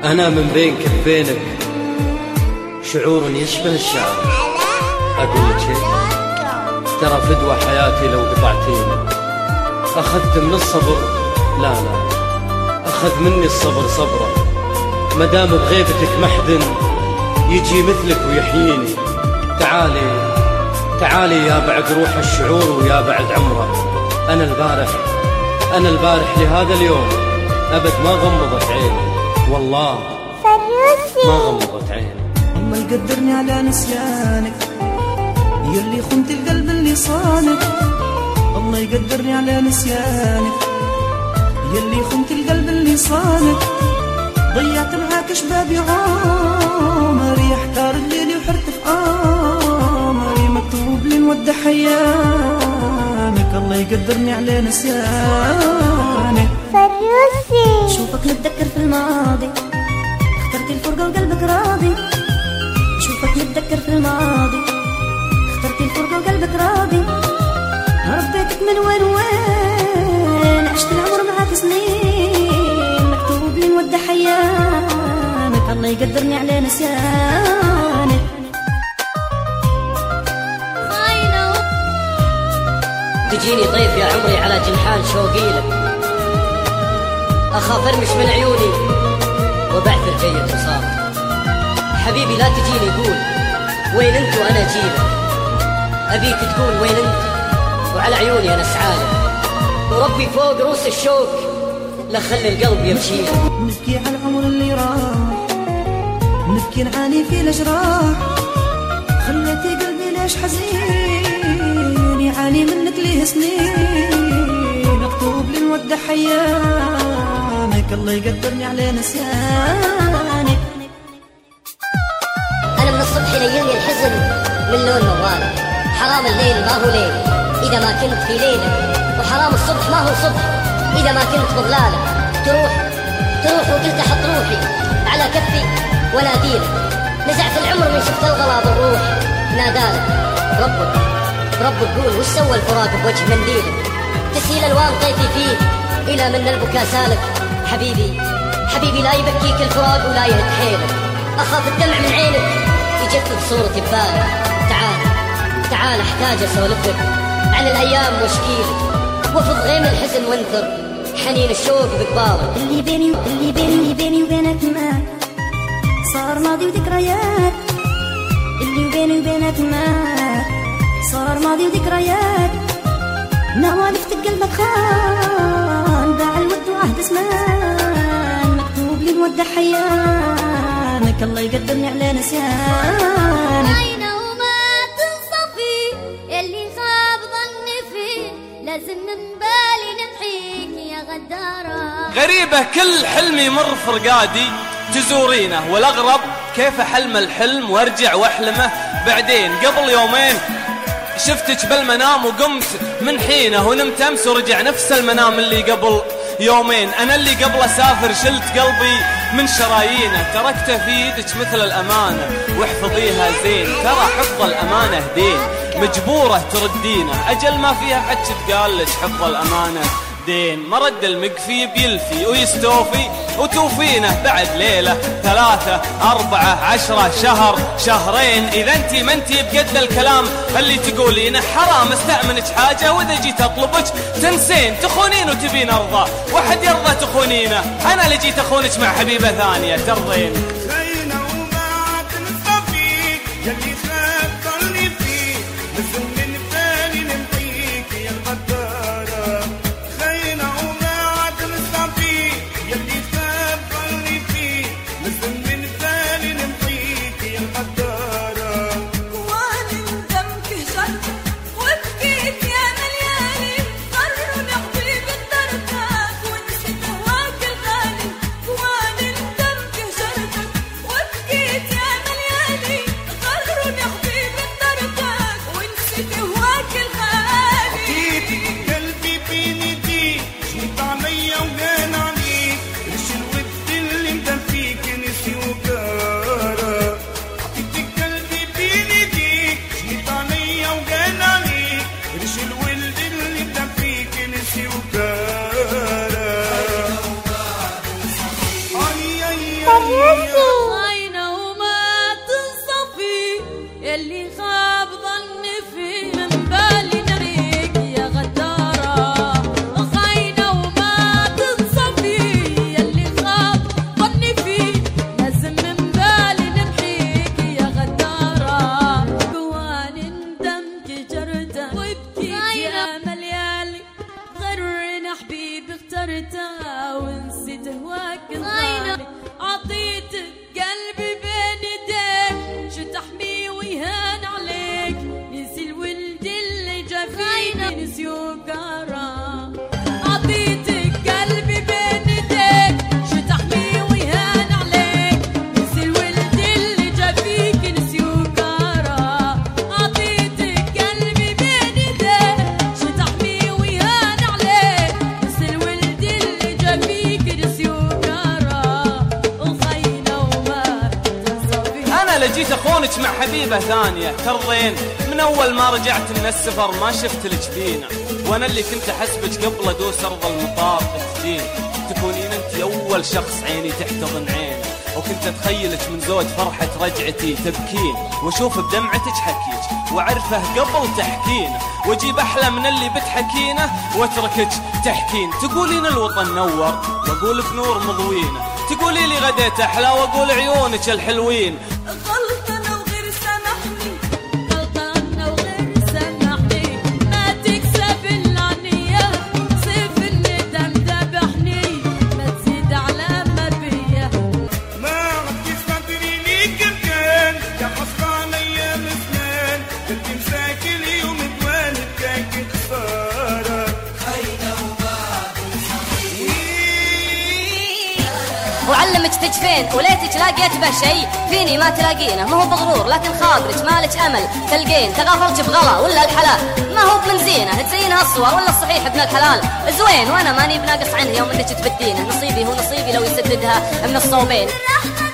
أنا من بين كفينك شعور يشبه الشعر. أقول لك شيء، ترى فدوى حياتي لو قطعتيني. أخذت من الصبر، لا أخذ مني الصبر صبرة. مدام بغيبتك محد يجي مثلك ويحييني. تعالي يا بعد روح الشعور ويا بعد عمره. أنا البارح لهذا اليوم أبد ما غمضت عيني، والله ما غمضت عيني. الله يقدرني على نسيانك يلي خنت القلب اللي صانك. الله يقدرني على نسيانك يلي خنت القلب اللي صانك. ضيعت معاك شبابي عمري، احتار الليل وحرت في قمري. مكتوب لي نودع حيانك، الله يقدرني على نسيانك. فروسي شوفك متذكر في الماضي، اخترت الفرقة وقلبك راضي. شوفك متذكر في الماضي، اخترت الفرقة وقلبك راضي. ربيتك من وين عشت العمر معاك سنين. مكتوب لي نودع حيانك، الله يقدرني على نسيانك. تجيني ضيف يا عمري على جنحان شوقي لك، أخاف أرمش من عيوني وبعثر جية وصار. حبيبي لا تجيني قول وين انت وأنا جيلك. أبيك تقول وين انت وعلى عيوني أنا سعالك. وربي فوق روس الشوق لا خلي القلب يمشي. نبكي على العمر اللي راح، نبكي نعاني في الأجراح. خليتي قلبي ليش حزين، يعاني منك ليه سنين. مكتوب لي نودع حيانك، الله يقدرني على نسيانك. أنا من الصبح يليلني الحزن من لون موالك. حرام الليل ما هو ليل إذا ما كنت في ليلك، وحرام الصبح ما هو صبح إذا ما كنت بظلالك. تروح وقلت أحط روحي على كفي وناديلك. نزعت العمر من شفت الغلا بالروح نادالك. ربك قول وش سوى الفراق بوجه منديلك. تسيل الوان طيفي فيه إلى من البكا سالك. حبيبي لا يبكيك الفراق ولا يهد حيلك. أخاف الدمع من عينك يجفف صورتي ببالك. تعال احتاج اسولفك عن الايام واشكيلك، وافض غيم الحزن وانثر حنين الشوق بقبالك. اللي بيني وبينك ما صار ماضي وذكريات. اللي بيني وبينك ما صار ماضي وذكريات. نوالفت قلبك خان، باع الود وعهد زمان. مكتوب لي نودع حيانك، الله يقدرني على نسيانك. لازم من بالي نمحيك يا غدارة. غريبة كل حلم يمر فرقادي تزورينه، والأغرب كيف حلم الحلم وارجع واحلمه بعدين. قبل يومين شفتك بالمنام وقمت من حينه، ونمت أمس ورجع نفس المنام اللي قبل يومين. أنا اللي قبل أسافر شلت قلبي من شرايينه، تركته في يدك مثل الأمانة واحفظيها زين. ترى حفظ الأمانة دين مجبورة تردينه، أجل ما فيها حد تقال لك حفظ الأمانة دين. مرد المقفي بيلفي ويستوفي وتوفينه بعد ليلة 3 4 10 شهر شهرين. إذا انتي ما انتي بقد الكلام اللي تقولينه، حرام استأمنك حاجة وإذا جيت أطلبك تنسين. تخونين وتبين أرضى، واحد يرضى تخونينه. أنا اللي جيت أخونك مع حبيبة ثانية ترضين. خاينة وما تنصفي يلي خاب ظني فيه من بالي نعيك يا غدارة. خاينة وما تنصفي يلي خاب ظني فيه لازم من بالي نمحيك يا غدارة. جوان ندمك جرته وبكيت يا مليالي غرنا حبيبي اخترتها ونسيت هواك الغالي. عطيتك قلبي بين ايديك شو تحمي ويهان عليك نسي الولد اللي جا فيني نسي وقارا. عطيتك قلبي بين ايديك شو تحمي ويهان عليك نسي الولد اللي جا فيك نسي وقارا. عطيتك قلبي بين ايديك شو تحمي ويهان عليك نسي الولد اللي جا فيك نسي وقارا. وخاينة وما تنصفي. انا لجيت اخونك مع حبيبه ثانيه ترضين. من اول ما رجعت من السفر ما شفت لك دينا، وانا اللي كنت احسبك قبل ادوس ارض المطار تدين. تكونين انت اول شخص عيني تحتضن عينه، وكنت اتخيلك من زود فرحه رجعتي تبكين، واشوف بدمعتك حكيك واعرفه قبل تحكينه، واجيب احلى من اللي بتحكينه واتركك تحكين. تقولين الوطن نور واقول بنور مضوينه، تقولي لي غديت احلى واقول عيونك الحلوين. غلطنا وغير سامحني غلطنا وغير سامحني ما تكسب العنية سيف الندم ذبحني ما تزيد على ما بيا. ما عدتش تدريني كركان يا حسران ايام زمان كنت مساكن يوم دوان بكاك خسارة. وعلمك تجفين وليتك لاقيت به شي فيني ما تلاقينه. ما هو بغرور لكن خاطرك مالك امل تلقين. تغافرت بغلا ولا الحلال ما هو من زينه تزينها الصور ولا الصحيح ابن الحلال زوين. وانا ماني بناقص عنه يوم انك تبدينه. نصيبي هو نصيبي لو يسددها من الصوبين.